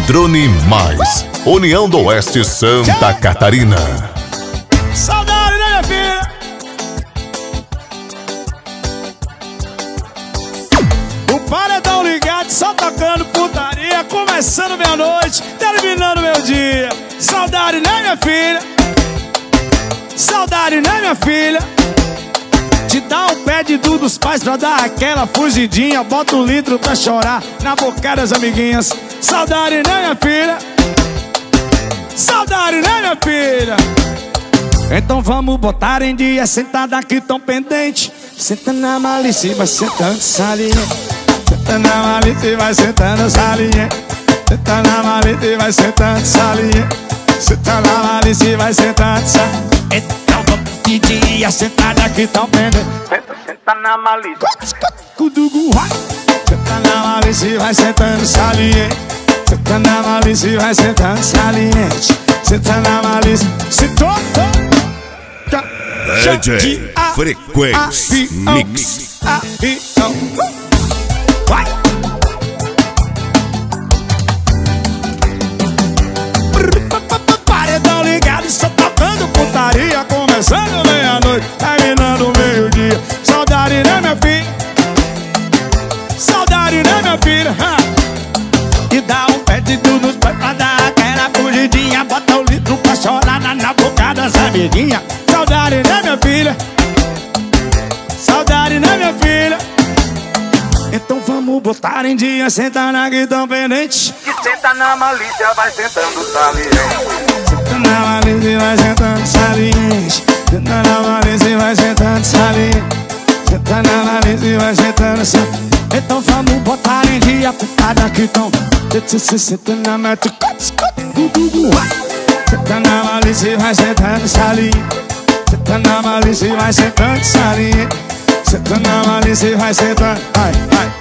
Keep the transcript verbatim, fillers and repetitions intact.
Drone Mais, União do Oeste, Santa Catarina. Saudade, né, minha filha? O paredão ligado, só tocando putaria, começando meia-noite, terminando meu dia. Saudade, né, minha filha? Saudade, né, minha filha? Te dá um pé de du dos pais pra dar aquela fugidinha. Bota um litro pra chorar na boca das amiguinhas. Saudade, né, minha filha? Saudade, né, minha filha? Então vamos botar em dia, sentada aqui tão pendente. Senta na malícia e vai sentando saliente. Senta na malícia e vai sentando saliente. Senta na malícia e vai sentando saliente. Senta na malícia e vai sentando saliente. Então vamos de dia, sentada aqui tão pendente. Senta, senta na malícia. Senta na malícia e vai sentando saliente. Senta na malícia e vai sentando saliente. Senta na malícia, sentou. D J Frequência Mix. Vai. Paredão ligado, só tocando putaria, começando meia-noite, terminando meio-dia. Saudade, né, minha filha? Saudade, né, minha filha? E dá um pé de tudo nos pés pra dar aquela fugidinha. Bota o litro pra chorar na, na boca das amiguinhas. Saudade, né, minha filha? Saudade, né, minha filha? Então vamos botar em dia, senta na guitarra pendente. Que senta na malícia, vai sentando saliente. Senta na malícia e vai sentando saliente. Senta na malícia e vai sentando saliente. Senta na malícia e vai sentando saliente. Então vamos botar em dia, putada que tão. Senta na malícia. Senta na malícia e vai sentando saliente. Senta na malícia e vai sentando saliente. Senta na malícia e vai sentando. Ai, ai.